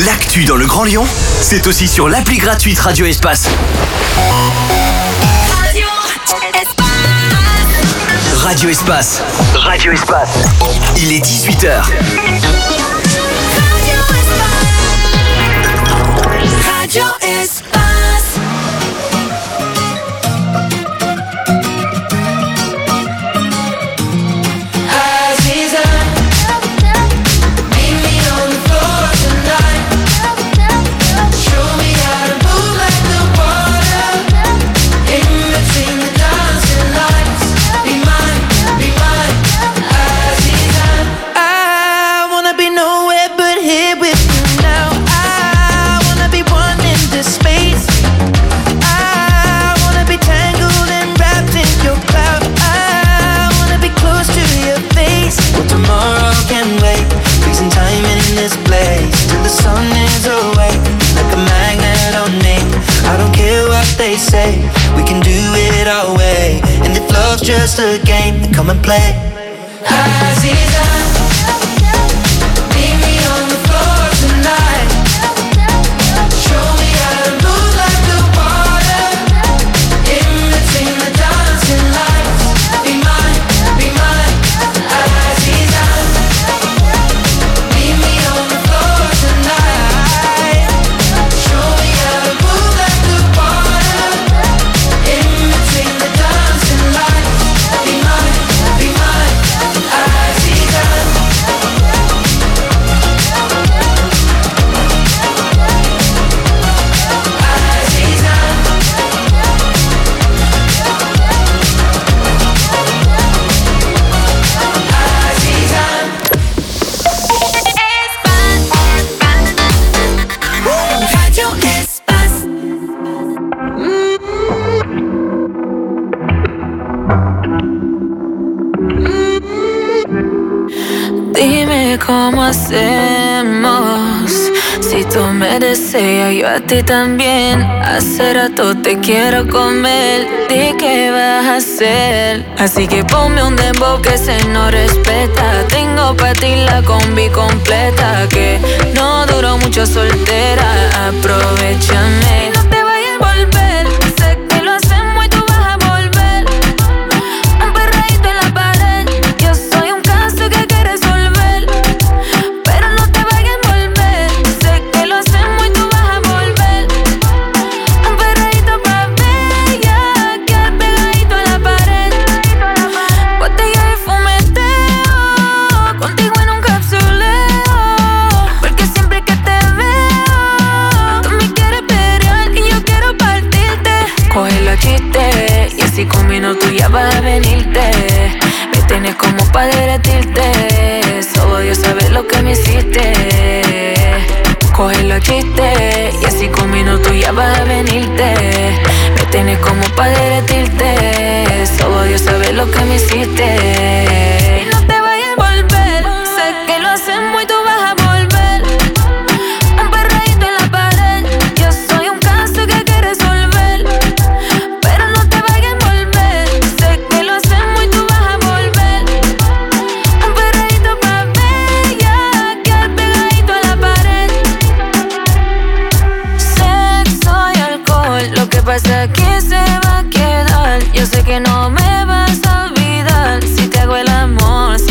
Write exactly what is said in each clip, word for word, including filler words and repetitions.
L'actu dans le Grand Lyon, c'est aussi sur l'appli gratuite Radio Espace. Radio Espace. Radio Espace. Radio Espace. Il est dix-huit heures. Radio Espace. Radio Espace. They say we can do it our way, and if love's just a game, then come and play. Aziza, meet me on the floor tonight. Show me how to move like the water, in between the dancing lights. Be mine, be mine, Aziza. Meet me on the floor tonight. Show me how to move like the water. Dime cómo hacemos. Si tú me deseas, yo a ti también. Hace rato te quiero comer. Di qué vas a hacer. Así que ponme un dembow que se no respeta. Tengo pa' ti la combi completa. Que no duró mucho soltera. Aprovechame. No te vayas a volver. Sé que lo hacemos y tú vas a volver. Un perreíto en la pared. Yo soy un caso que hay que resolver. Pero no te vayas a volver. Sé que lo hacemos y tú vas a volver. Un perreíto pa' bella, quedar pegadito a la pared. Botella de fumeteo, contigo en un capsuleo. Porque siempre que te veo, tú me quieres pelear y yo quiero partirte. Coge la chiste y así con minutos ya vas a venirte. Me tienes como pa' derretirte. Solo Dios sabe lo que me hiciste. Coge la chiste y así con minutos ya vas a venirte. Me tienes como pa' derretirte. Solo Dios sabe lo que me hiciste. Y no te vayas a volver. Sé que lo hacemos y tú vas a volver. Un perreíto en la pared. Yo soy un caso que hay que resolver. Pero no te vayas a volver. Sé que lo hacemos y tú vas a volver. Un perreíto pa' bella, quedar pegadito a la pared. Sexo y alcohol, lo que pasa aquí se va a quedar. Yo sé que no me vas a olvidar. Si te hago el amor,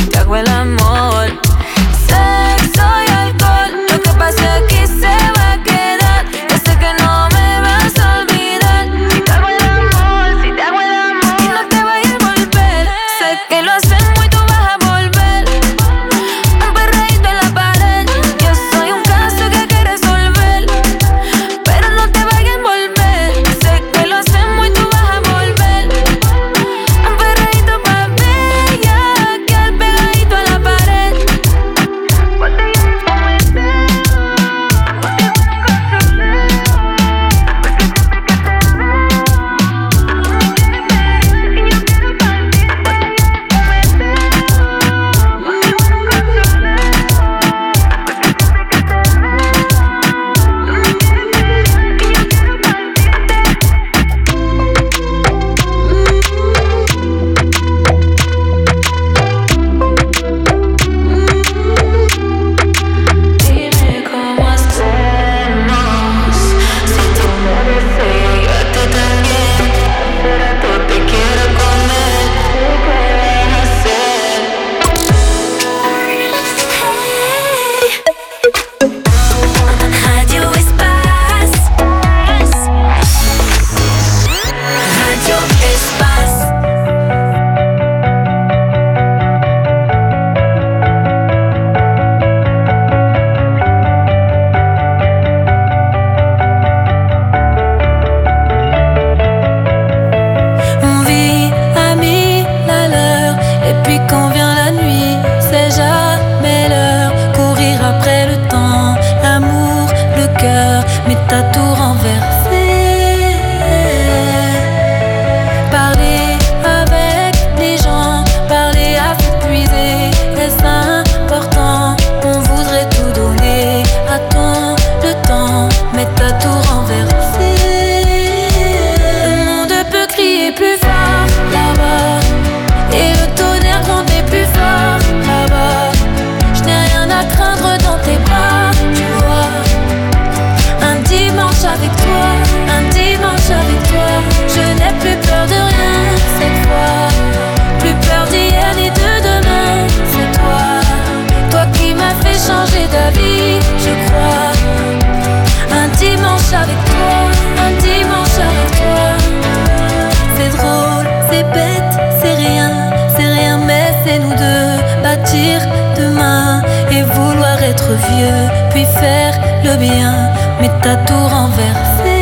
mais t'as tout renversé. Parler avec les gens, parler à s'épuiser, est-ce important? On voudrait tout donner, attends le temps, mais t'as tout renversé. Le monde peut crier plus fort là-bas, et le tonnerre gronder plus fort là-bas. Je n'ai rien à craindre dans tes bras, tu vois. Un dimanche avec toi, un dimanche avec toi. Je n'ai plus peur de rien cette fois, plus peur d'hier ni de demain. C'est toi, toi qui m'as fait changer d'avis, je crois. Un dimanche avec toi, un dimanche avec toi. C'est drôle, c'est bête, c'est rien, c'est rien, mais c'est nous deux. Bâtir demain et vouloir être vieux, puis faire le bien, mais t'as tout renversé.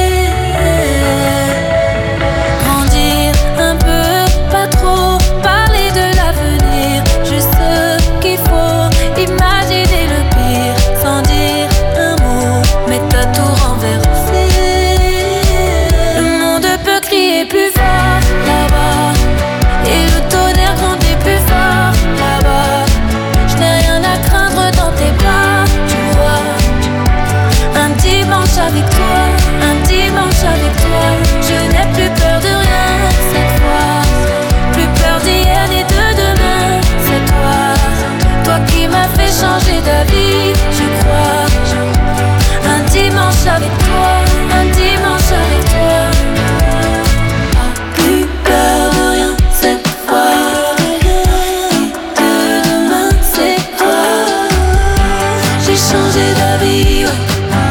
Grandir un peu, pas trop, parler de l'avenir, juste ce qu'il faut, imaginer le pire, sans dire un mot, mais t'as tout renversé. Le monde peut crier plus fort là-bas, et le tonnerre gronder plus fort là-bas. Je n'ai rien à craindre dans tes bras, tu vois. Un dimanche avec toi, un dimanche avec toi. Je n'ai plus peur de rien cette fois, plus peur d'hier ni de demain. C'est toi, toi qui m'as fait changer d'avis, je crois. Un dimanche avec toi, un dimanche avec toi. Plus peur de rien cette fois, de demain c'est toi. J'ai changé d'avis, ouais.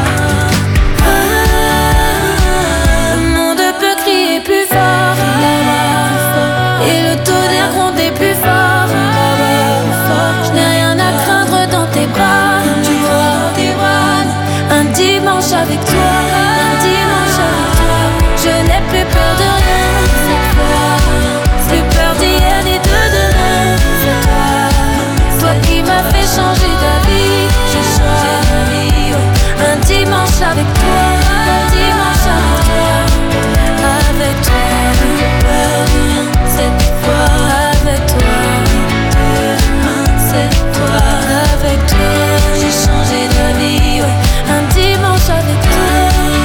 Ah, le monde peut crier plus fort là-bas, et le tonnerre gronder plus fort là-bas. Je n'ai rien à craindre dans tes bras, tu vois. Un dimanche avec toi, un dimanche avec toi. Je n'ai plus peur de rien cette fois, plus peur d'hier ni de demain. C'est toi, toi qui m'as fait changer d'avis, je changé d'avis, ouais. Un dimanche avec toi, un dimanche avec toi. Avec toi, plus peur de rien cette fois. Avec toi, demain c'est toi. Avec toi, j'ai changé d'avis, ouais. Un dimanche avec toi.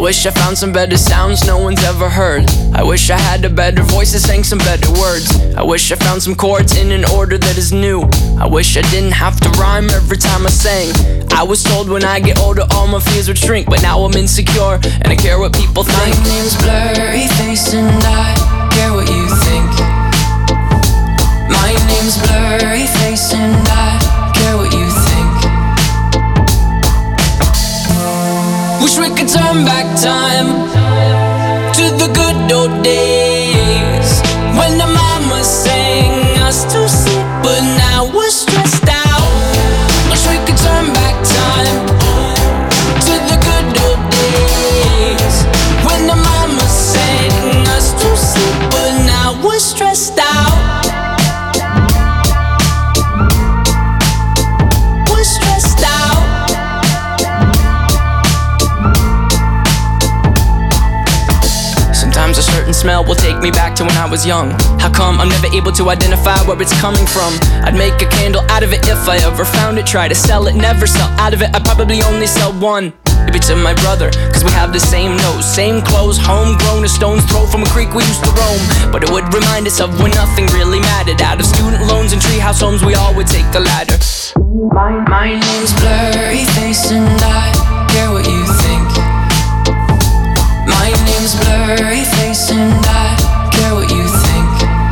wish I found some better sounds no one's ever heard. I wish I had a better voice that sang some better words. I wish I found some chords in an order that is new. I wish I didn't have to rhyme every time I sang. I was told when I get older all my fears would shrink, but now I'm insecure and I care what people think. My name's Blurry Face and I care what you think. My name's Blurry Face and I care what you think. Wish we could turn back time to the good old days when the mama sang us to sleep, but now we're stressed out. Wish we could turn back time to the good old days when the mama sang us to sleep, but now we're stressed out. We're stressed out. Sometimes a certain smell will take me back to when I was young. How come I'm never able to identify where it's coming from? I'd make a candle out of it if I ever found it. Try to sell it, never sell out of it. I'd probably only sell one. Maybe to my brother, cause we have the same nose, same clothes, homegrown, a stone's throw from a creek we used to roam. But it would remind us of when nothing really mattered. Out of student loans and treehouse homes, we all would take the ladder. My, my name's Blurry Face and I care what you think. My name's Blurry Face and I care what you think.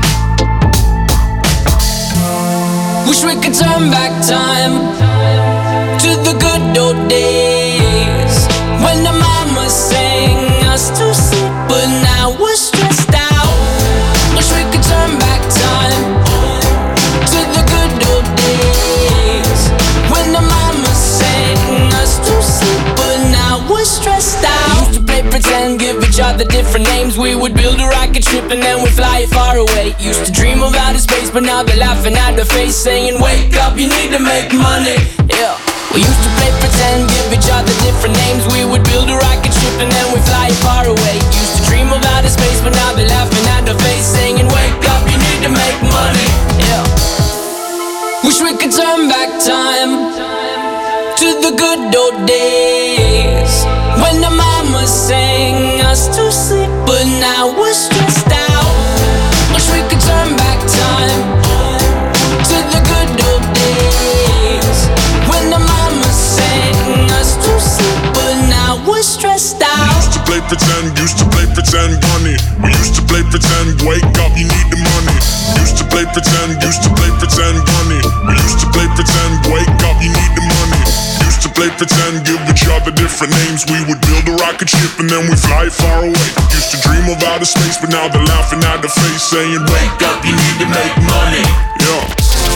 Wish we could turn back time to the good old days when the mama sang us to sleep, but now we're stressed out. Wish we could turn back time to the good old days when the mama sang us to sleep, but now we're stressed out. Used to play pretend, give each other different names. We would build a rocket ship and then we'd fly it far away. Used to dream of outer space, but now they're laughing at the face, saying wake up, you need to make money. Yeah. We used to play pretend, give each other different names. We would build a rocket ship and then we'd fly it far away. Used to dream of outer space, but now they're laughing at the face, saying wake up, you need to make money. Yeah. Wish we could turn back time to the good old days when the mama sang us to sleep, but now we're stressed out. Wish we could turn back time to the good old days when the mama sang us to sleep, but now we're stressed out. We used to play pretend, used to play pretend, money. We used to play pretend, wake up, you need the money. Used to play pretend, used to play pretend, money. We used to play pretend, wake up, you need the money. Used to play pretend, give each other different names. We would build a rocket ship and then we fly far away. Used to dream of outer space, but now they're laughing at the face, saying wake up, you need to make money. Yeah.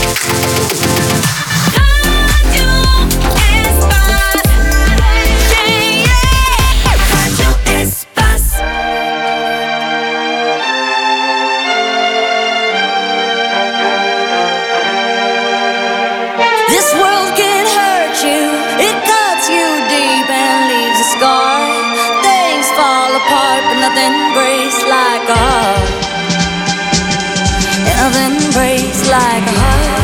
This world can hurt you, it cuts you deep and leaves a scar. Things fall apart, but nothing breaks like a heart. Nothing breaks like a heart.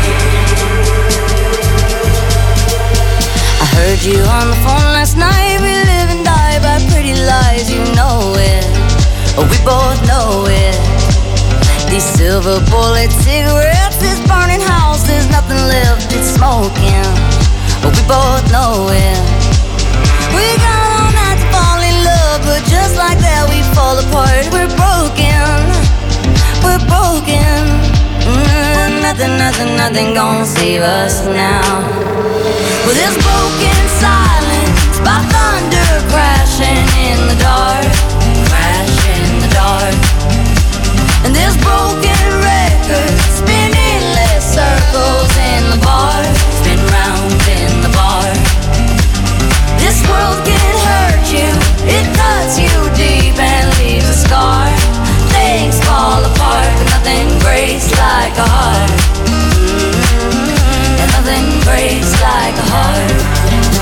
I heard you on the phone last night. We live and die by pretty lies, you know it. We both know it. These silver bullet cigarettes, this burning house, there's nothing left, it's smoking. But we both know it. We got all night to fall in love, but just like that we fall apart. We're broken, we're broken. mm, Nothing, nothing, nothing gonna save us now. Well, this broken silence by thunder crashing in the dark, crashing in the dark. And this broken record spinning less circles in the bar, spin round in the bar. This world can hurt you, it cuts you deep and leaves a scar. Things fall apart, but nothing breaks like a heart. mm-hmm. And nothing breaks like a heart.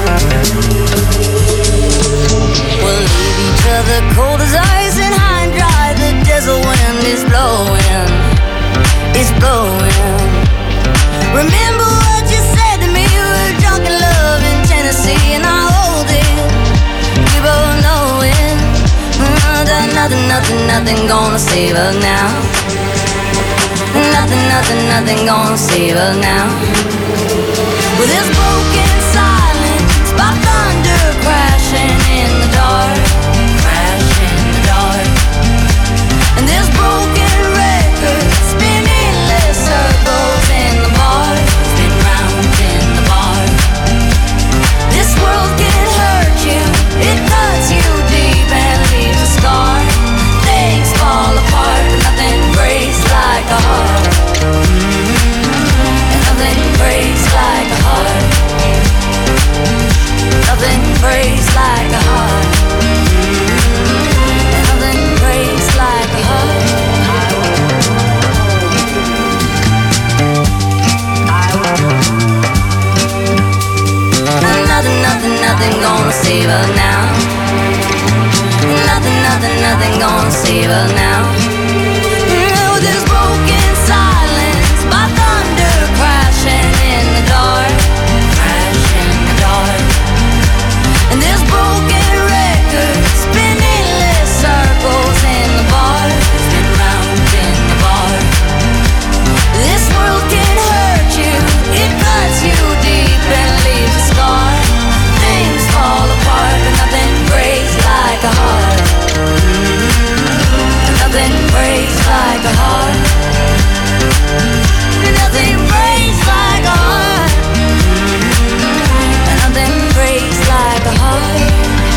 nothing gonna save us now. Nothing, nothing, nothing gonna save us now. With this broken silence, by thunder crashing in the dark, crash in the dark. And this broken record spinning endless circles in the bar, spin round in the bar. This world can hurt you, it cuts you deep and leaves a scar. Things fall apart, but nothing breaks like a heart. And nothing breaks like a heart. Nothing breaks like a heart. And nothing breaks like a heart. Nothing, nothing, nothing gonna save us now. Nothing, nothing, nothing gonna save us now. With this broken silence, by thunder crashing in the dark, crash in the dark. And this broken record spinning endless circles in the bar, spin round in the bar. This world can hurt you, it cuts you deep and leaves a scar. Things fall apart, but nothing breaks like a heart. Nothing breaks like a heart. Nothing breaks like a heart. Nothing breaks like a heart.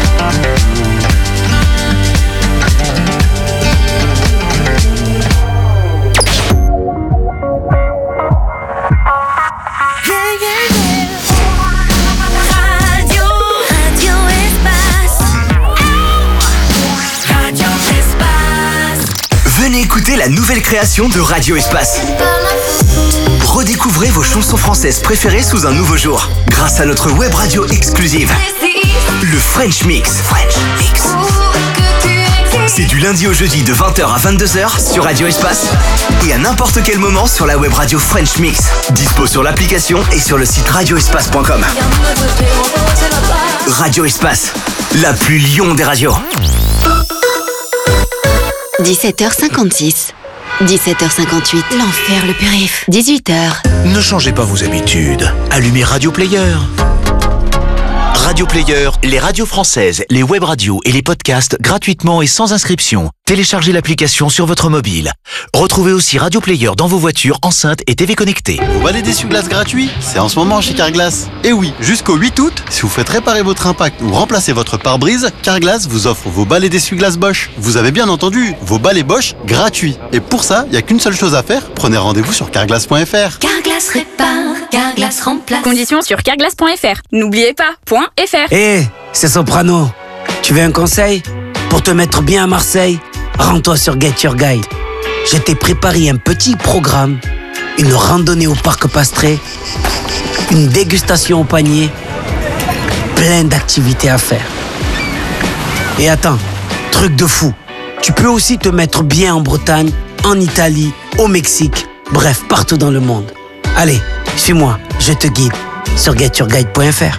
Venez écouter la nouvelle création de Radio Espace. Redécouvrez vos chansons françaises préférées sous un nouveau jour, grâce à notre web radio exclusive, le French Mix. French Mix. C'est du lundi au jeudi de vingt heures à vingt-deux heures sur Radio Espace et à n'importe quel moment sur la web radio French Mix. Dispo sur l'application et sur le site radio espace point com. Radio Espace, la plus lion des radios. dix-sept heures cinquante-six. dix-sept heures cinquante-huit. L'enfer, le périph'. dix-huit heures. Ne changez pas vos habitudes. Allumez Radio Player. Radio Player, les radios françaises, les web radios et les podcasts gratuitement et sans inscription. Téléchargez l'application sur votre mobile. Retrouvez aussi Radio Player dans vos voitures, enceintes et T V connectées. Vous balai d'essuie-glace gratuit, c'est en ce moment chez Carglass. Et oui, jusqu'au huit août, si vous faites réparer votre impact ou remplacer votre pare-brise, Carglass vous offre vos balais d'essuie-glace Bosch. Vous avez bien entendu, vos balais Bosch gratuits. Et pour ça, il n'y a qu'une seule chose à faire, prenez rendez-vous sur carglass point f r. Carglass répare, Carglass remplace. Conditions sur carglass point f r. N'oubliez pas, point .fr. Hé, hey, c'est Soprano. Tu veux un conseil? Pour te mettre bien à Marseille, rends-toi sur Get Your Guide. Je t'ai préparé un petit programme, une randonnée au parc Pastré, une dégustation au panier, plein d'activités à faire. Et attends, truc de fou, tu peux aussi te mettre bien en Bretagne, en Italie, au Mexique, bref, partout dans le monde. Allez, suis-moi, je te guide sur get your guide point f r.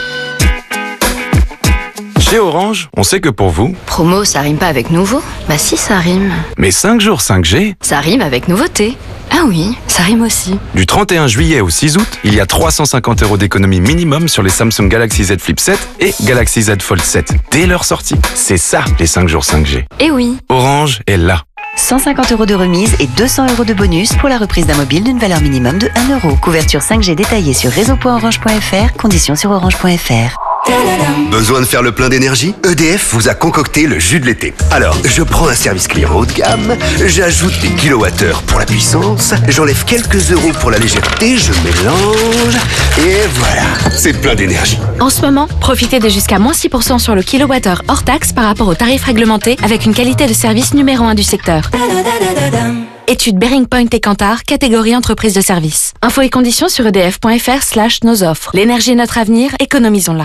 Chez Orange, on sait que pour vous... Promo, ça rime pas avec nouveau? Bah si, ça rime. Mais cinq jours cinq G... Ça rime avec nouveauté. Ah oui, ça rime aussi. Du trente et un juillet au six août, il y a trois cent cinquante euros d'économie minimum sur les Samsung Galaxy Z Flip sept et Galaxy Z Fold sept. Dès leur sortie. C'est ça, les cinq jours cinq G. Eh oui. Orange est là. cent cinquante euros de remise et deux cents euros de bonus pour la reprise d'un mobile d'une valeur minimum de un euro. Couverture cinq G détaillée sur réseau point orange point f r. Conditions sur orange point f r. Besoin de faire le plein d'énergie? E D F vous a concocté le jus de l'été. Alors, je prends un service client haut de gamme, j'ajoute des kilowattheures pour la puissance, j'enlève quelques euros pour la légèreté, je mélange, et voilà, c'est plein d'énergie. En ce moment, profitez de jusqu'à moins six pour cent sur le kilowattheure hors taxe par rapport au tarif réglementé avec une qualité de service numéro un du secteur. Étude Bearing Point et Kantar, catégorie entreprise de service. Infos et conditions sur edf point f r slash nos offres. L'énergie est notre avenir, économisons-la.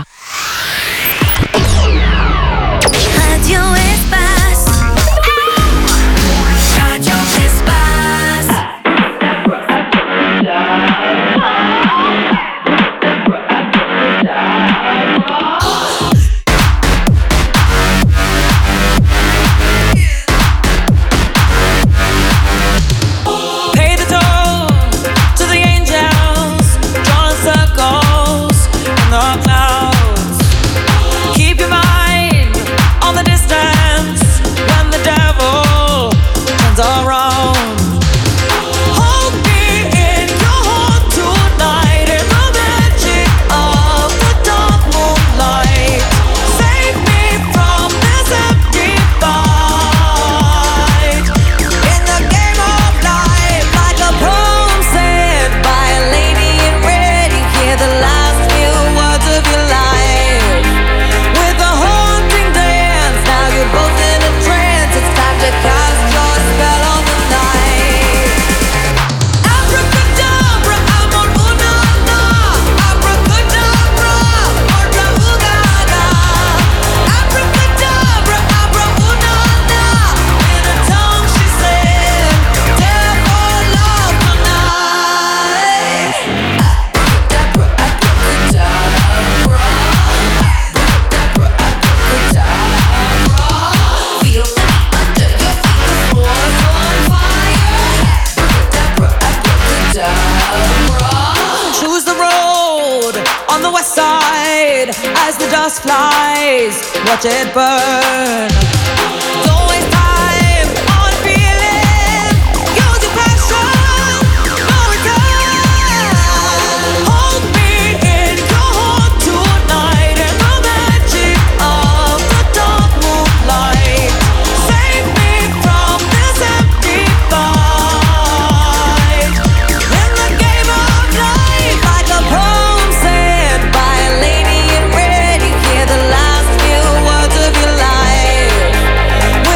Radio Espace. Radio Espace. the west side as the dust flies. Watch it burn. Don't waste time on feeling. Use your passion. No return. Hold me in your heart tonight in the magic of the dark moonlight. Save me from this empty fight. In the game of life, like a poem said by a lady in red, you hear the last few words of your life.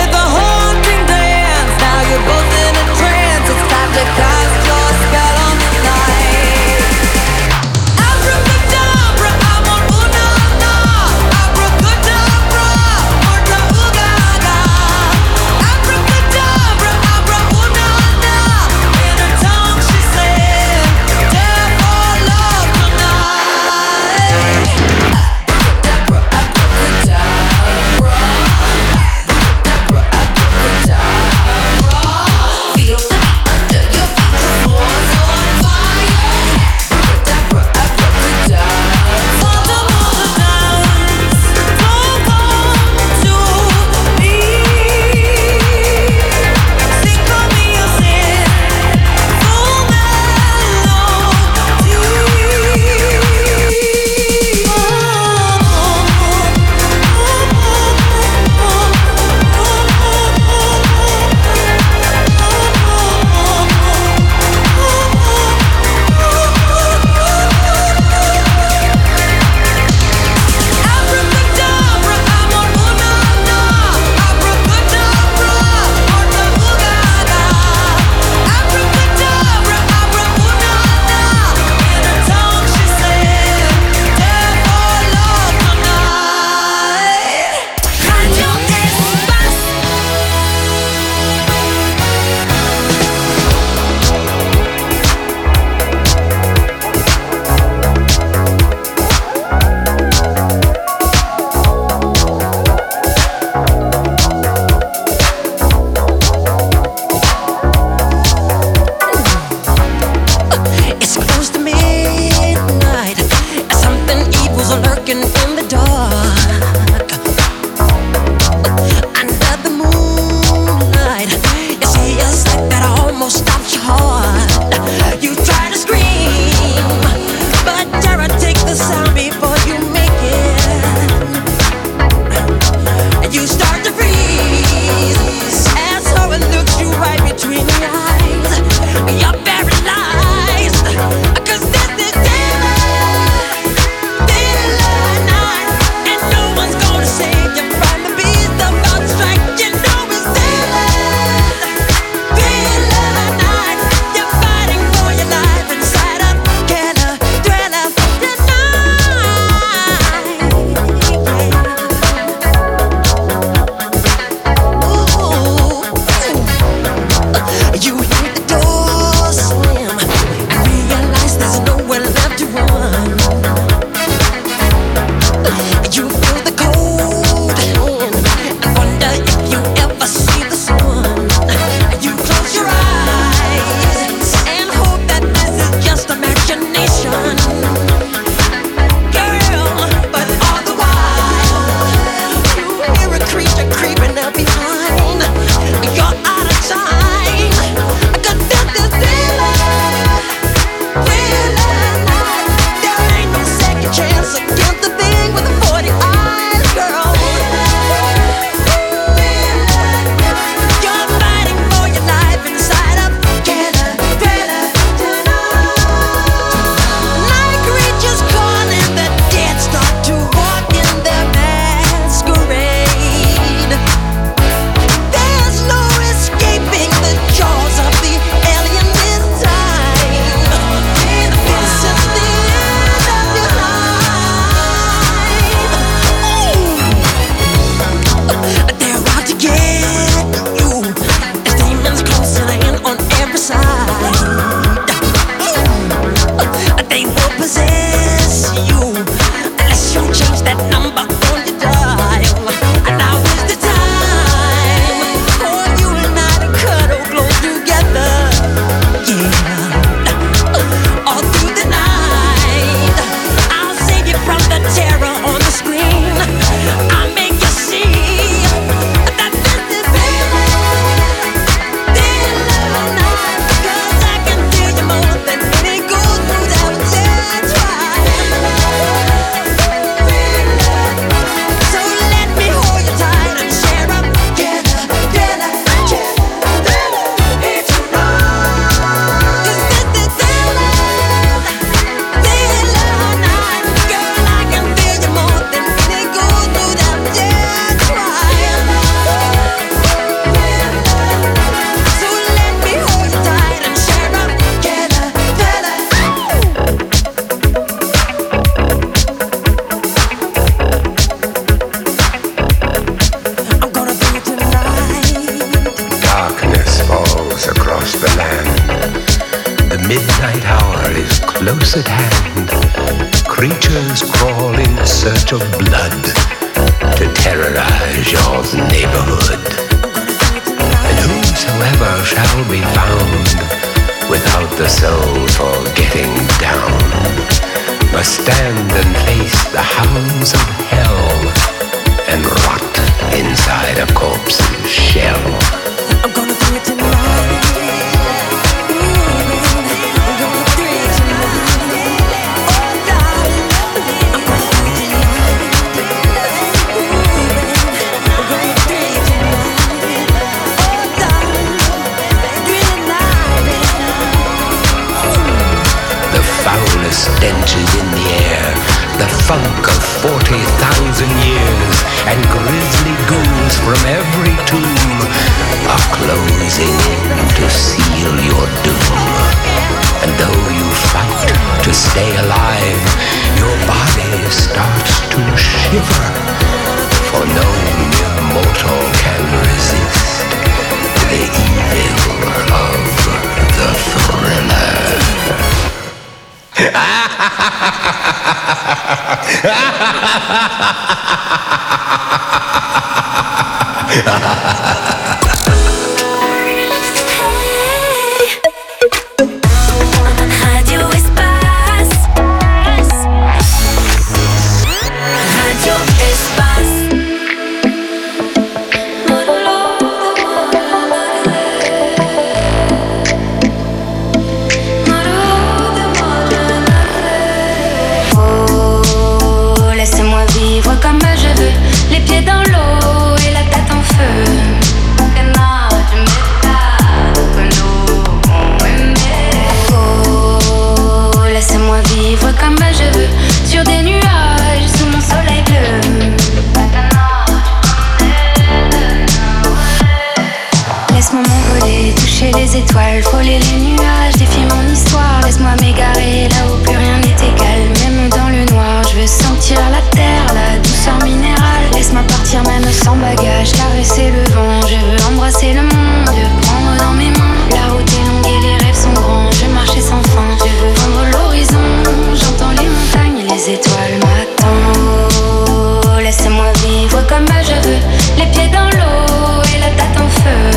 creatures crawl in search of blood to terrorize your neighborhood. And whosoever shall be found without the soul for getting down must stand and face the hounds of hell and rot inside a corpse's shell. I'm gonna do it tonight. Stench is in the air, the funk of forty thousand years, and grisly ghouls from every tomb are closing in to seal your doom. And though you fight to stay alive, your body starts to shiver, for no mere mortal can resist the evil of the thriller. Radio Espace. Radio Espace. Oh, laissez-moi vivre comme je veux, les pieds dans l'eau et la tête en feu. Oh, laissez-moi vivre comme je veux, sur des nuages sous mon soleil bleu. Laisse-moi m'envoler, toucher les étoiles, frôler les nuages, défier mon histoire. Laisse-moi m'égarer là où plus rien n'est égal, même dans le noir. Je veux sentir la terre, la douceur minérale. Laisse-moi partir même sans bagage, caresser le vent. Je veux embrasser le monde, prendre dans mes mains. La route est longue et les rêves sont grands. Je marchais sans fin, je veux vendre l'horizon. J'entends les montagnes et les étoiles m'attendent. Oh, laissez-moi vivre comme je veux, les pieds dans l'eau et la tête en feu.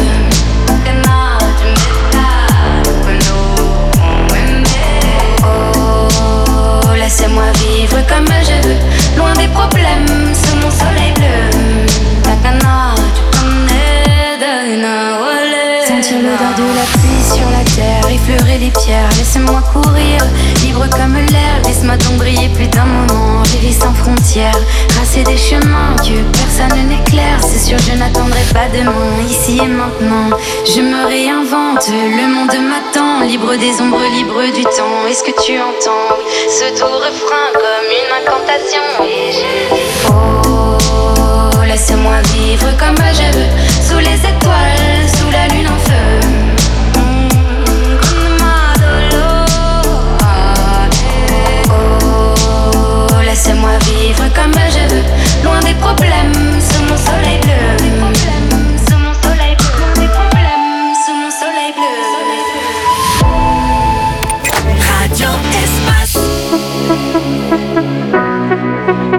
Oh, laissez-moi vivre comme je veux, loin des problèmes, sous mon soleil bleu. Takana, tu connais Dana Wale. Sentir l'odeur de la pluie sur la terre, effleurer les pierres, laissez-moi courir, libre comme l'air. Laisse-moi donc briller plus d'un moment, vivre sans frontières, tracer des chemins que personne n'éclaire. C'est sûr je n'attendrai pas demain, ici et maintenant. Je me réinvente, le monde m'attend, libre des ombres, libre du temps. Est-ce que tu entends ce doux refrain comme une incantation? Et je dis oh, laissez-moi vivre comme je veux, sous les étoiles, sous la lune en feu. Oh, laissez-moi vivre comme je veux, loin des problèmes, sous mon soleil bleu. Sous mon soleil bleu, loin des problèmes, sous mon soleil bleu. Radio Espace.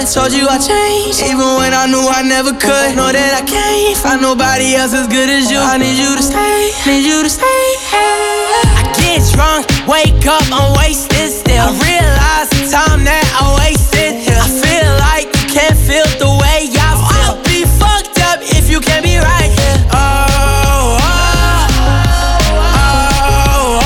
would. Told you I changed, even when I knew I never could. Know that I can't find nobody else as good as you. I need you to stay, need you to stay. I get drunk, wake up, I'm wasted still. I realize the time that I wasted here. I feel like you can't feel the way I feel. I'll be fucked up if you can't be right here. Oh, oh, oh, oh,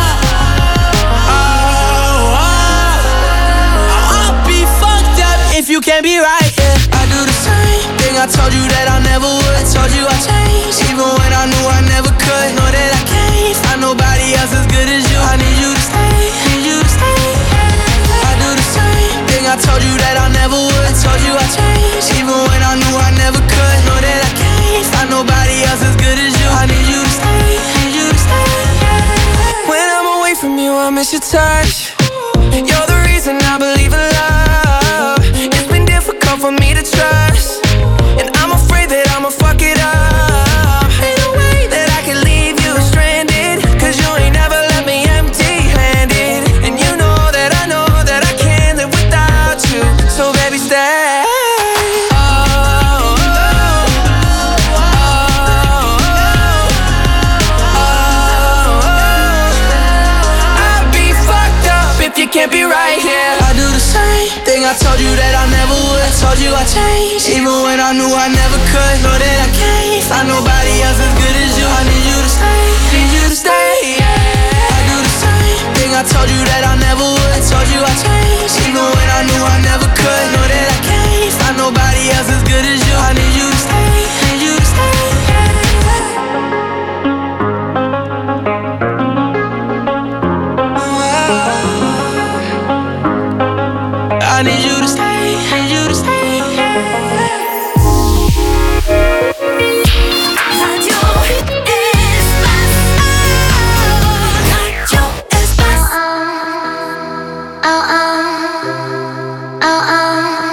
oh, oh. I'll be fucked up if you can't be right here. I do the same thing I told you that I never would. I told you I changed, even when I knew I never could. Know that I can't find nobody else as good as you. I need you to stay, need you to stay. I do the same thing I told you that I never would. I told you I changed, even when I knew I never could. Know that I can't find nobody else as good as you. I need you to stay, need you to stay. When I'm away from you, I miss your touch. You're the reason I believe in love. It's been difficult for me to trust, and I'm afraid that I'ma fuck it up. Ain't no way that I can leave you stranded, cause you ain't never left me empty-handed. And you know that I know that I can't live without you. So baby stay. Oh, oh, oh, oh, oh, oh. I'd be fucked up if you can't be right here. I do the same thing I told you that I never would. I told you I changed, even when I knew I never could. Know that I can't find nobody else as good as you. I need you to stay, need you to stay. I do the same thing I told you that I never would. I told you I changed, even when I knew I never could. Know that I can't find nobody else as good as you. I need you to stay, need you to stay. I need you to stay, need you to stay. Radio Espace. Radio Espace.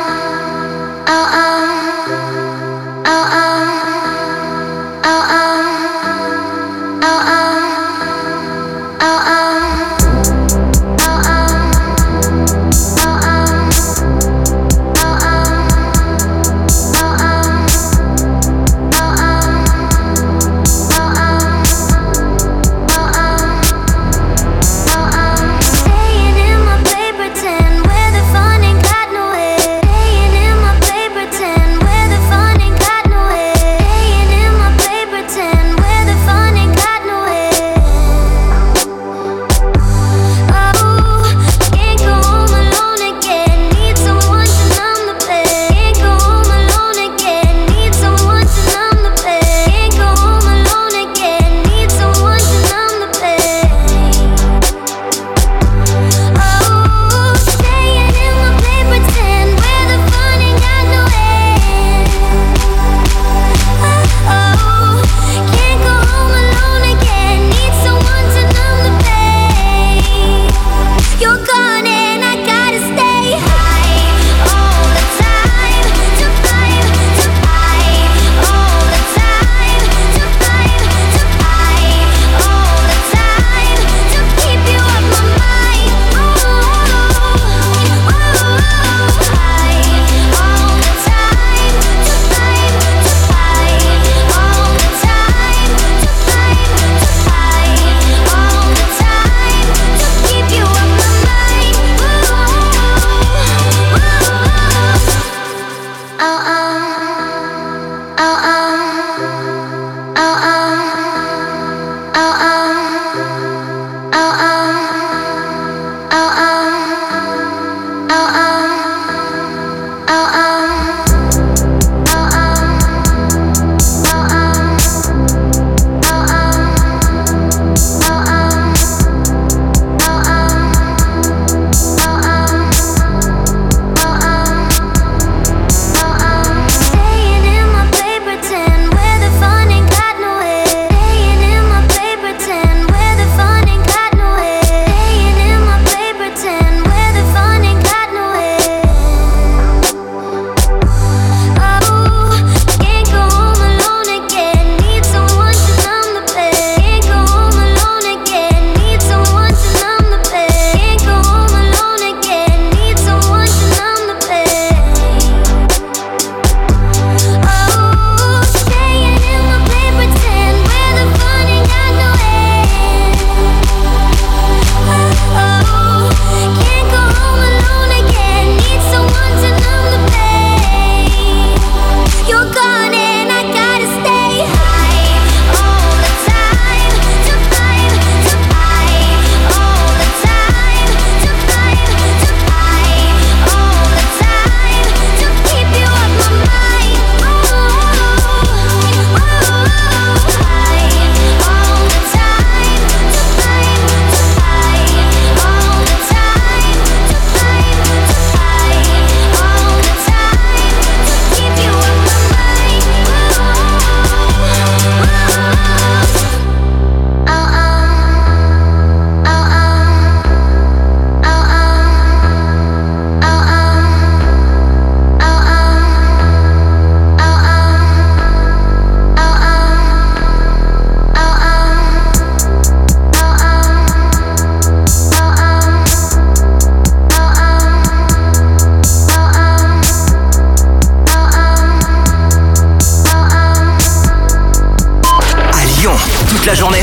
la journée?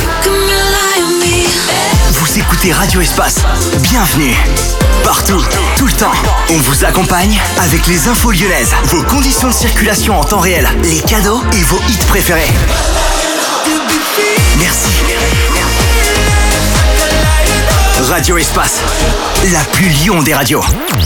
Vous écoutez Radio Espace. Bienvenue. Partout, tout le temps, on vous accompagne avec les infos lyonnaises, vos conditions de circulation en temps réel, les cadeaux et vos hits préférés. Merci. Radio Espace, la plus Lyon des radios.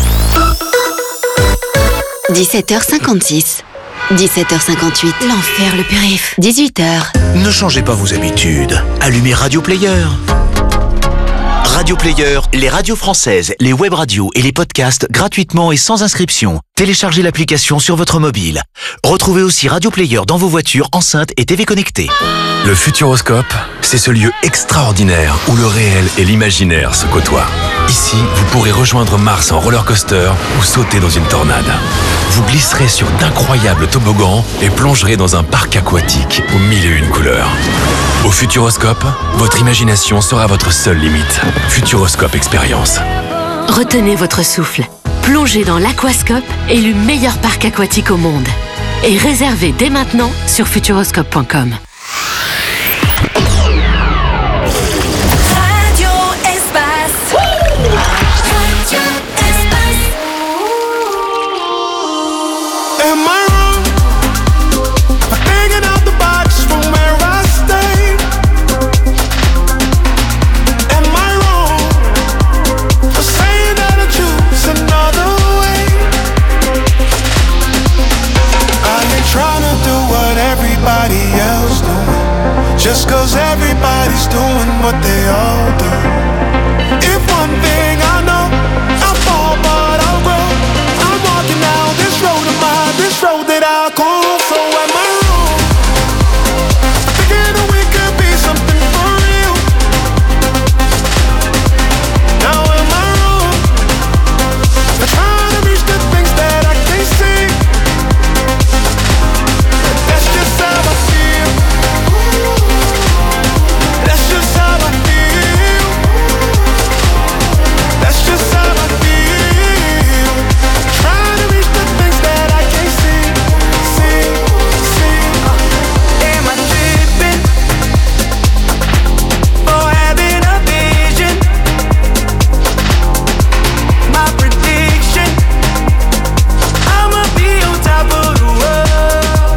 dix-sept heures cinquante-six. dix-sept heures cinquante-huit. L'enfer le périph'. dix-huit heures. Ne changez pas vos habitudes. Allumez Radio Player. Radio Player, les radios françaises, les web radios et les podcasts gratuitement et sans inscription. Téléchargez l'application sur votre mobile. Retrouvez aussi Radio Player dans vos voitures, enceintes et T V connectées. Le Futuroscope, c'est ce lieu extraordinaire où le réel et l'imaginaire se côtoient. Ici, vous pourrez rejoindre Mars en roller coaster ou sauter dans une tornade. Vous glisserez sur d'incroyables toboggans et plongerez dans un parc aquatique aux mille et une couleurs. Au Futuroscope, votre imagination sera votre seule limite. Futuroscope Expérience. Retenez votre souffle. Plongez dans l'Aquascope, élu meilleur parc aquatique au monde. Et réservez dès maintenant sur futuroscope point com. Radio Espace. Radio Espace. Am I wrong for thinking out the box from where I stay? Am I wrong for saying that I choose another way? I ain't trying to do what everybody else doing, just cause everybody's doing what they all do. If one thing I know, I fall but I'll grow. I'm walking down this road of mine, this road that I call home. So am I wrong? Thinking that we could be something for real. Now am I wrong for trying to reach the things that I can't see? That's just how I feel. That's just how I feel. That's just how I feel. Trying to reach the things that I can't see, see, see. Am I tripping or having a vision? My prediction, I'ma be on top of the world.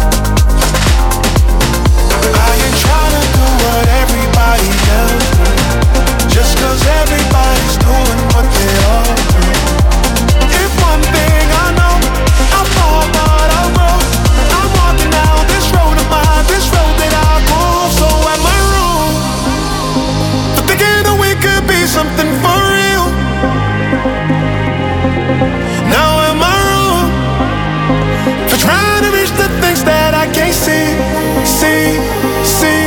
I ain't trying to do what everybody else do, just cause everybody's doing what they all do. If one thing I know, I fall but I'll grow. I'm walking down this road of mine, this road that I go. So am I wrong for thinking that we could be something for real? Now am I wrong for trying to reach the things that I can't see, see, see?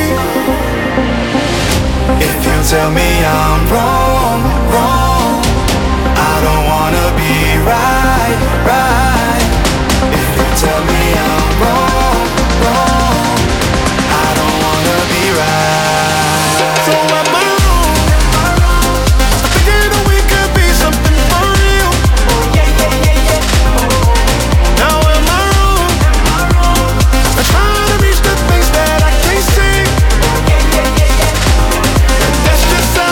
If you tell me I'm wrong, wrong, I don't wanna be right, right. If you tell me I'm wrong, wrong, I don't wanna be right. So am I wrong for thinking that we could be something for real? Yeah, yeah, yeah, yeah. Now am I wrong for trying to reach the things that I can't see? Yeah, yeah, yeah, yeah. That's just how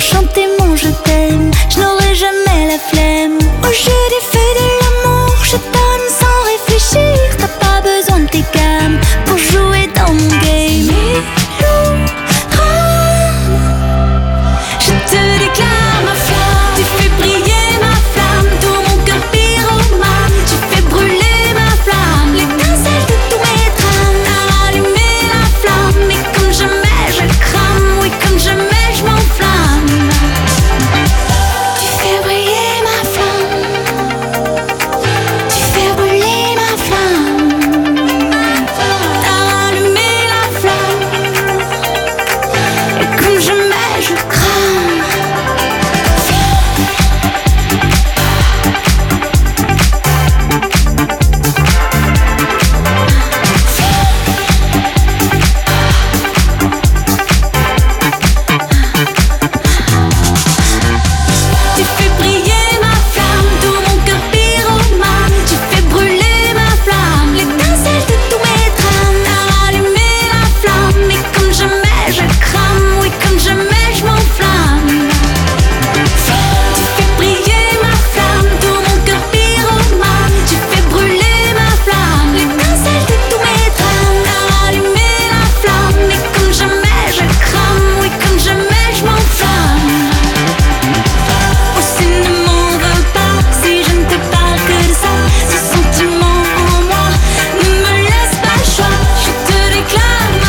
chanter mon je t'aime. Je n'aurai jamais la flemme. Au jeu des feux de l'amour, je donne sans réfléchir. T'as pas besoin de tes gammes pour jouer dans mon game. Je te déclare ma flamme, tu fais briller ma flamme, tout mon cœur pyromane, tu fais brûler ma flamme, l'étincelle de tous mes drames, t'as allumé la flamme, et comme jamais je crame, oui comme jamais je m'enflamme. Tu fais briller ma flamme, tu fais brûler ma flamme, t'as allumé la flamme, et comme jamais je crame. Tu fais briller ma flamme, tout mon cœur pyromane, tu fais brûler ma flamme, l'étincelle de tous mes drames, t'as allumé la flamme, et comme jamais je crame, oui comme jamais je m'enflamme. Tu fais briller ma flamme, tout mon cœur pyromane, tu fais brûler ma flamme, l'étincelle de tous mes drames, t'as allumé la flamme, et comme jamais je crame, oui comme jamais je m'enflamme. Aussi ne m'en veux pas si je ne te parle que de ça. Ce sentiment en moi ne me laisse pas le choix. Je te déclare ma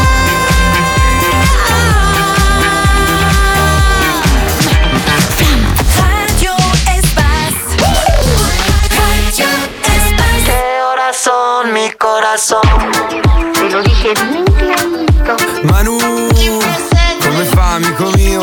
flamme. Radio Espace. Radio Espace. Corazón, mi corazón. Te lo dije bien clarito. Manu, come fa amico mio?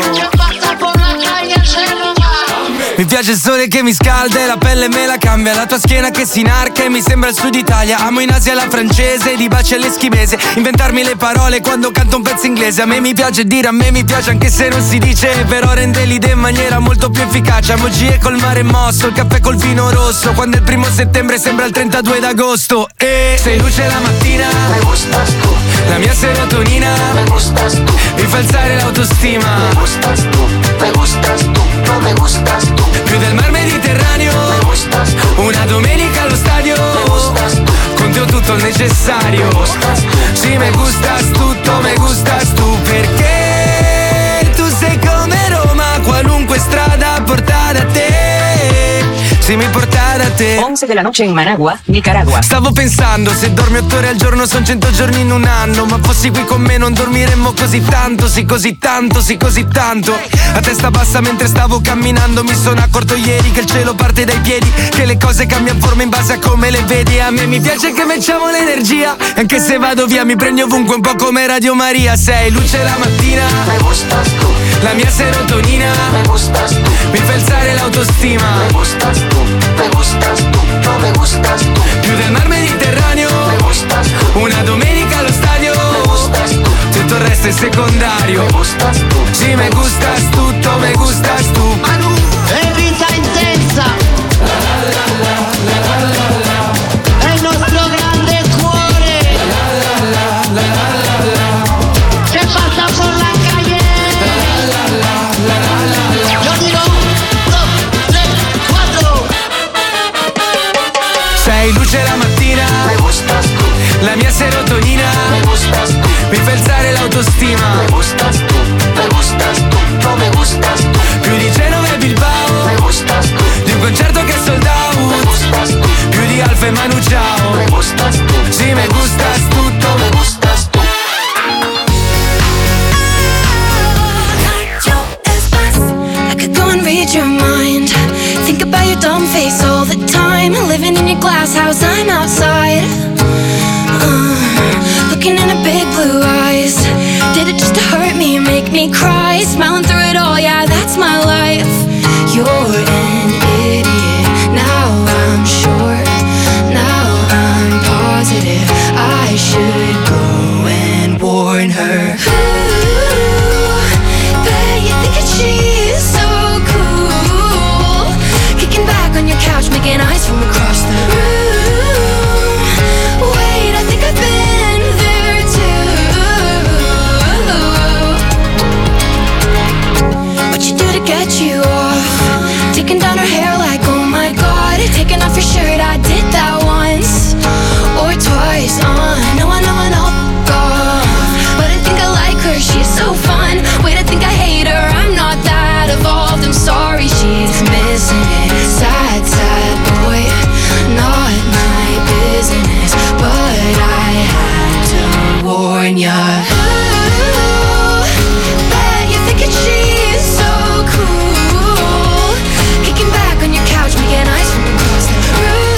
Mi piace il sole che mi scalda e la pelle me la cambia, la tua schiena che si inarca e mi sembra il sud Italia. Amo in Asia la francese, di baci all'eschimese, inventarmi le parole quando canto un pezzo inglese. A me mi piace dire, a me mi piace anche se non si dice, però rende l'idea in maniera molto più efficace. Amo G col mare mosso, il caffè col vino rosso, quando il primo settembre sembra il trentadue d'agosto. E sei luce la mattina, me gustas tu, la mia serotonina, me gustas tu, mi fa alzare l'autostima, me gustas tu, me gustas tu, no me gustas tu. Più del mar Mediterraneo, me gustas tu, una domenica allo stadio, me gustas tu, con te ho tutto il necessario, me gustas tu, sì me gustas tutto, me gustas tu, perché tu sei come Roma, qualunque strada porta da te, sì mi porta da te. once de la noche in Managua, Nicaragua. Stavo pensando, se dormi otto ore al giorno son cento giorni in un anno, ma fossi qui con me non dormiremmo così tanto, sì così tanto, sì così tanto. A testa bassa mentre stavo camminando mi sono accorto ieri che il cielo parte dai piedi, che le cose cambiano forma in base a come le vedi. A me mi piace che facciamo l'energia, anche se vado via mi prendi ovunque un po' come Radio Maria. Sei luce la mattina, me gustas tu, la mia serotonina, me gustas tu, mi fa alzare l'autostima, me gustas tu, me gustas tu, no me gustas tu, più del mar Mediterraneo, me gustas tu, una domenica allo stadio, me gustas tu, tutto il resto è secondario, me gustas tu, sì me gustas tutto, me gustas tu. Manu E vita intensa. È il nostro grande cuore. Che passa por la calle. Yo digo uno, tre, quattro. Sei luce la mattina, me gustas tu, la mia serotonina, me gustas tu, mi fa alzare l'autostima, me gustas tu, me gustas tu, no me gustas tu, più di Genova e Bilbao, me gustas tu, di un concerto che è sold out, me gustas tu, più di Alfa e Manu Chao, me gustas tu, sì me gustas tutto, me gustas tu. I could go and read your mind, think about your dumb face all the time, living in your glass house, I'm outside, uh, looking in her big blue eyes. Did it just to hurt me or make me cry? Smiling through it all, yeah, that's my life. You're an idiot, now I'm sure, now I'm positive I should go and warn her. Ooh, bet you think that she's so cool, kicking back on your couch, making eyes from across the room. Wait, I think I've been there too. Taking down her hair like, oh my god. Taking off your shirt, I did that once or twice. Uh, no, I know I know, God. But I think I like her, she's so fun. Wait, I think I hate her, I'm not that evolved. I'm sorry, she's missing it. Sad, sad boy, not my business. But I had to warn ya. Ooh, bet you're thinking she's so cool. Kicking back on your couch, making eyes from across the room.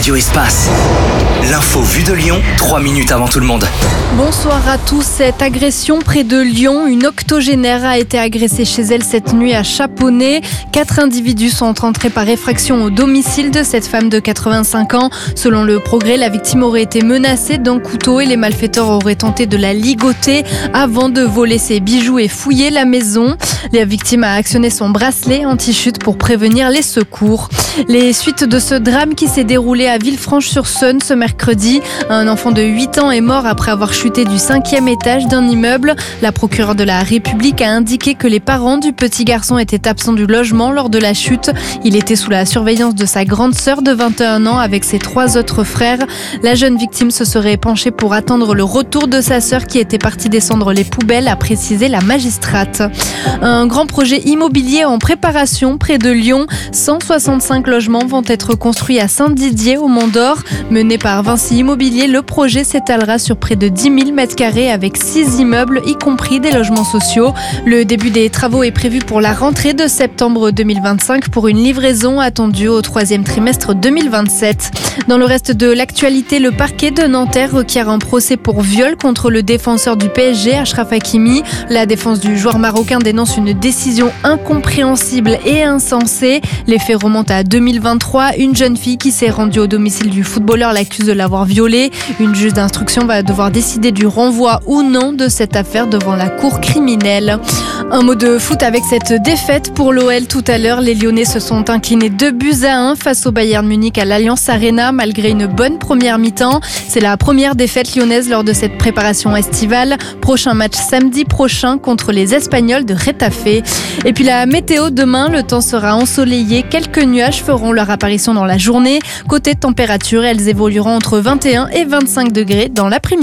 Radio Espace. L'info vue de Lyon, trois minutes avant tout le monde. Bonsoir à tous. Cette agression près de Lyon, une octogénaire a été agressée chez elle cette nuit à Chaponnet. Quatre individus sont entrés par effraction au domicile de cette femme de quatre-vingt-cinq ans. Selon le Progrès, la victime aurait été menacée d'un couteau et les malfaiteurs auraient tenté de la ligoter avant de voler ses bijoux et fouiller la maison. La victime a actionné son bracelet anti-chute pour prévenir les secours. Les suites de ce drame qui s'est déroulé à Villefranche-sur-Saône ce mercredi. Un enfant de huit ans est mort après avoir chuté du cinquième étage d'un immeuble. La procureure de la République a indiqué que les parents du petit garçon étaient absents du logement lors de la chute. Il était sous la surveillance de sa grande sœur de vingt et un ans avec ses trois autres frères. La jeune victime se serait penchée pour attendre le retour de sa sœur qui était partie descendre les poubelles, a précisé la magistrate. Un grand projet immobilier en préparation près de Lyon. cent soixante-cinq logements vont être construits à Saint-Didier au Mont-d'Or. Mené par Vinci Immobilier, le projet s'étalera sur près de dix mille mètres carrés avec six immeubles, y compris des logements sociaux. Le début des travaux est prévu pour la rentrée de septembre deux mille vingt-cinq pour une livraison attendue au troisième trimestre deux mille vingt-sept. Dans le reste de l'actualité, le parquet de Nanterre requiert un procès pour viol contre le défenseur du P S G, Achraf Hakimi. La défense du joueur marocain dénonce une décision incompréhensible et insensée. Les faits remontent à deux mille vingt-trois. Une jeune fille qui s'est rendue au domicile du footballeur l'accuse de l'avoir violée. Une juge d'instruction va devoir décider du renvoi ou non de cette affaire devant la cour criminelle. Un mot de foot avec cette défaite pour l'O L tout à l'heure. Les Lyonnais se sont inclinés deux buts à un face au Bayern Munich à l'Allianz Arena malgré une bonne première mi-temps. C'est la première défaite lyonnaise lors de cette préparation estivale. Prochain match samedi prochain contre les Espagnols de Retafe. Et puis la météo demain, le temps sera ensoleillé. Quelques nuages feront leur apparition dans la journée. Côté température, elles évolueront entre vingt et un et vingt-cinq degrés dans l'après-midi.